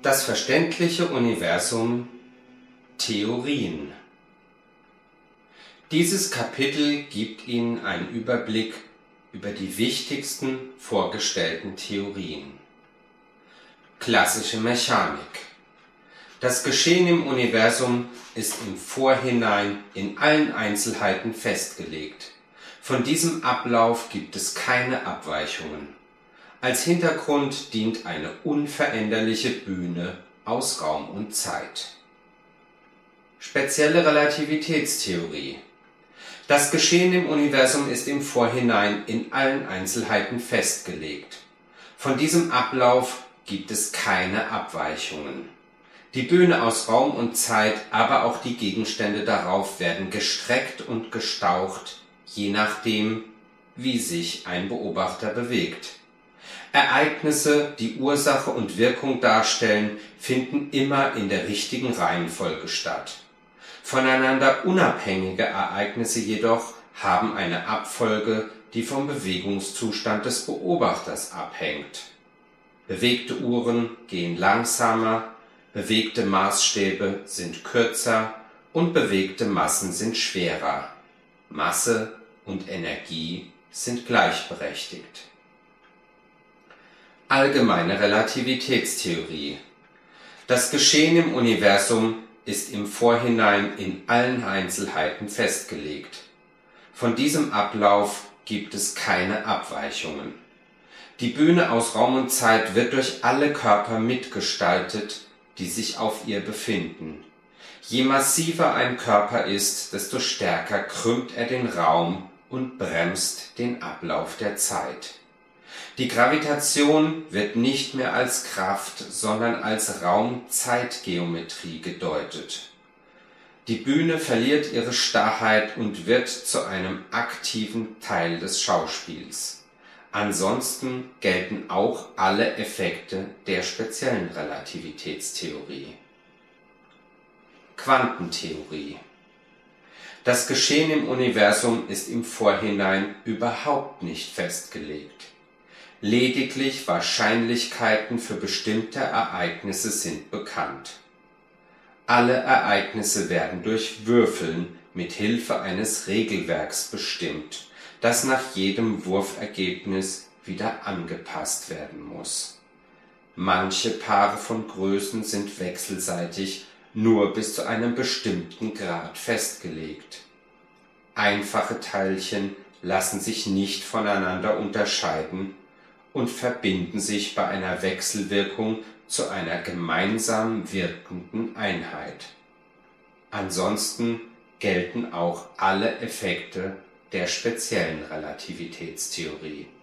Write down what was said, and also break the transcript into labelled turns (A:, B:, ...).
A: Das verständliche Universum – Theorien. Dieses Kapitel gibt Ihnen einen Überblick über die wichtigsten vorgestellten Theorien. Klassische Mechanik. Das Geschehen im Universum ist im Vorhinein in allen Einzelheiten festgelegt. Von diesem Ablauf gibt es keine Abweichungen. Als Hintergrund dient eine unveränderliche Bühne aus Raum und Zeit. Spezielle Relativitätstheorie. Das Geschehen im Universum ist im Vorhinein in allen Einzelheiten festgelegt. Von diesem Ablauf gibt es keine Abweichungen. Die Bühne aus Raum und Zeit, aber auch die Gegenstände darauf werden gestreckt und gestaucht, je nachdem, wie sich ein Beobachter bewegt. Ereignisse, die Ursache und Wirkung darstellen, finden immer in der richtigen Reihenfolge statt. Voneinander unabhängige Ereignisse jedoch haben eine Abfolge, die vom Bewegungszustand des Beobachters abhängt. Bewegte Uhren gehen langsamer, bewegte Maßstäbe sind kürzer und bewegte Massen sind schwerer. Masse und Energie sind gleichberechtigt. Allgemeine Relativitätstheorie. Das Geschehen im Universum ist im Vorhinein in allen Einzelheiten festgelegt. Von diesem Ablauf gibt es keine Abweichungen. Die Bühne aus Raum und Zeit wird durch alle Körper mitgestaltet, die sich auf ihr befinden. Je massiver ein Körper ist, desto stärker krümmt er den Raum und bremst den Ablauf der Zeit. Die Gravitation wird nicht mehr als Kraft, sondern als Raum-Zeit-Geometrie gedeutet. Die Bühne verliert ihre Starrheit und wird zu einem aktiven Teil des Schauspiels. Ansonsten gelten auch alle Effekte der speziellen Relativitätstheorie. Quantentheorie. Das Geschehen im Universum ist im Vorhinein überhaupt nicht festgelegt. Lediglich Wahrscheinlichkeiten für bestimmte Ereignisse sind bekannt. Alle Ereignisse werden durch Würfeln mit Hilfe eines Regelwerks bestimmt, das nach jedem Wurfergebnis wieder angepasst werden muss. Manche Paare von Größen sind wechselseitig nur bis zu einem bestimmten Grad festgelegt. Einfache Teilchen lassen sich nicht voneinander unterscheiden und verbinden sich bei einer Wechselwirkung zu einer gemeinsam wirkenden Einheit. Ansonsten gelten auch alle Effekte der speziellen Relativitätstheorie.